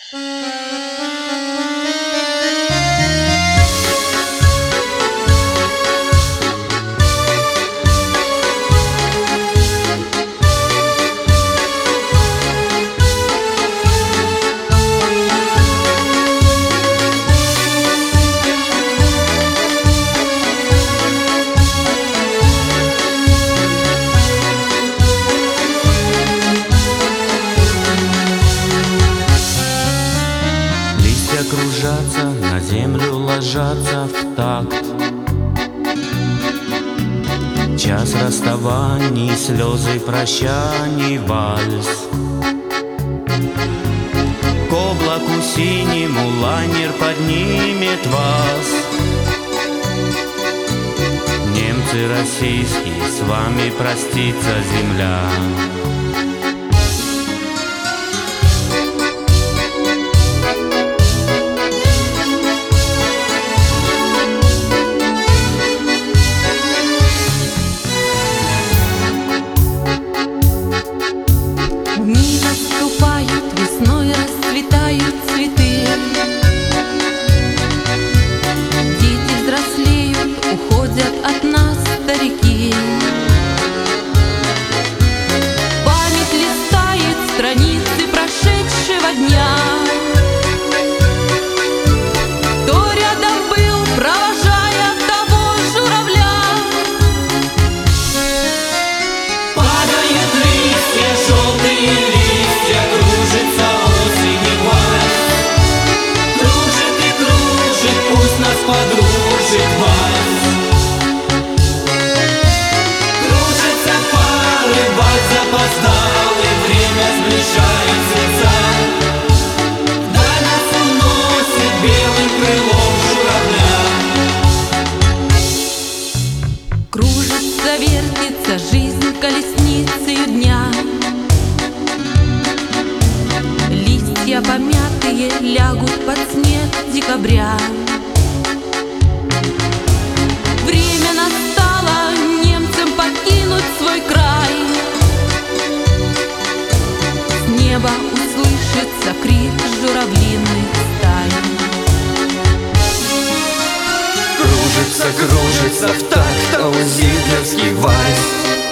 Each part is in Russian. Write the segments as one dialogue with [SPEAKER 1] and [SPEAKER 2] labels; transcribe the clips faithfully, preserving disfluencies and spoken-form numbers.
[SPEAKER 1] Кружатся, на землю ложатся в такт. Час расставаний, слезы прощаний, вальс. К облаку синему лайнер поднимет вас. Немцы российские, с вами простится земля.
[SPEAKER 2] Дни наступают, весной расцветают цветы. Дети взрослеют, уходят от нас старики. Память листает страницы прошедшего дня. Кто рядом был, провожая того журавля?
[SPEAKER 3] Падают листья, желтые листья, кружится осень и вальс. Кружит и кружит, пусть нас подружит вальс. Кружатся пары, вальс запоздал, и время сближает сердца. Вдаль нас уносит белым крылом журавля.
[SPEAKER 2] Кружится, вертится жизнь колесницею дня. Листья помятые лягут под снег декабря. Время настало немцам покинуть свой край. С неба услышится крик журавлиных стай.
[SPEAKER 4] Кружится, кружится в такт аузитлерский вальс.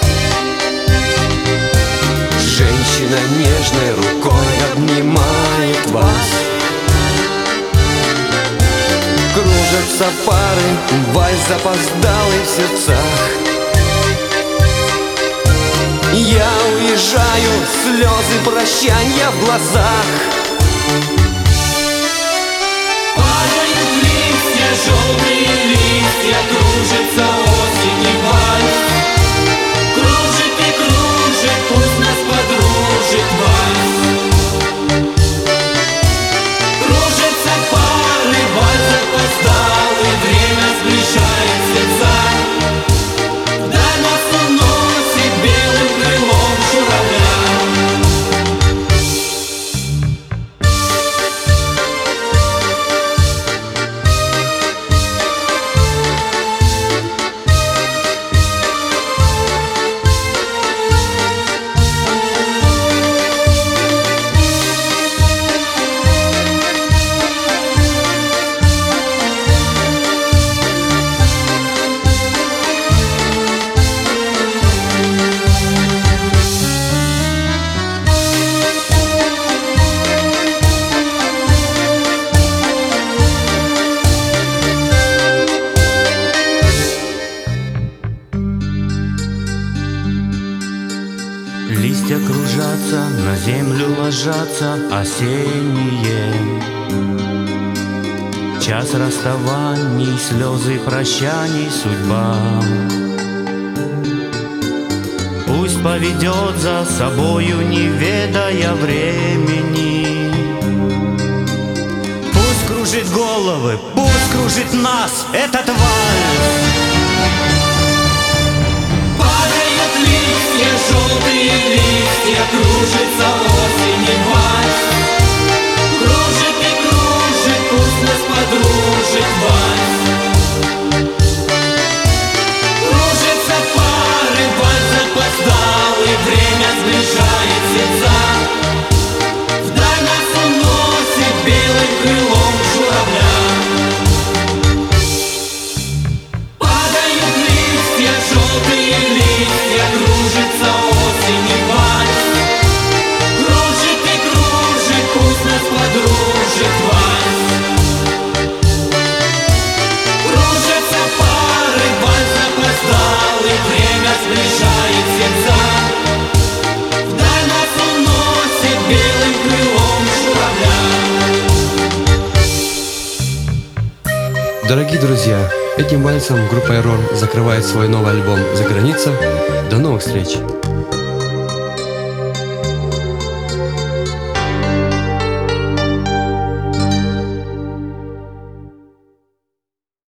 [SPEAKER 4] Женщина нежной рукой обнимает вас. Кружатся пары, вальс запоздалый в сердцах. Я уезжаю, слезы прощанья в глазах.
[SPEAKER 3] Падают листья, желтые листья, кружится осень и вальс. Кружит и кружит, пусть нас подружит вальс. Кружатся пары, вальс запоздал, и время сближает сердца. Вдаль нас уносит белым крылом журавля.
[SPEAKER 1] Листья кружатся, на землю ложатся осенние. Час расставаний, слезы прощаний, судьба. Пусть поведет за собою, не ведая времени. Пусть кружит головы, пусть кружит нас этот вальс.
[SPEAKER 3] Падают листья, желтые листья, кружится осень и вальс. Кружит и кружит, пусть нас подружит вальс. Кружатся пары, вальс запоздал, и время сближает сердца. Вдаль нас уносит
[SPEAKER 5] Дорогие друзья, этим вальсом группа Error закрывает свой новый альбом «За граница». До новых встреч!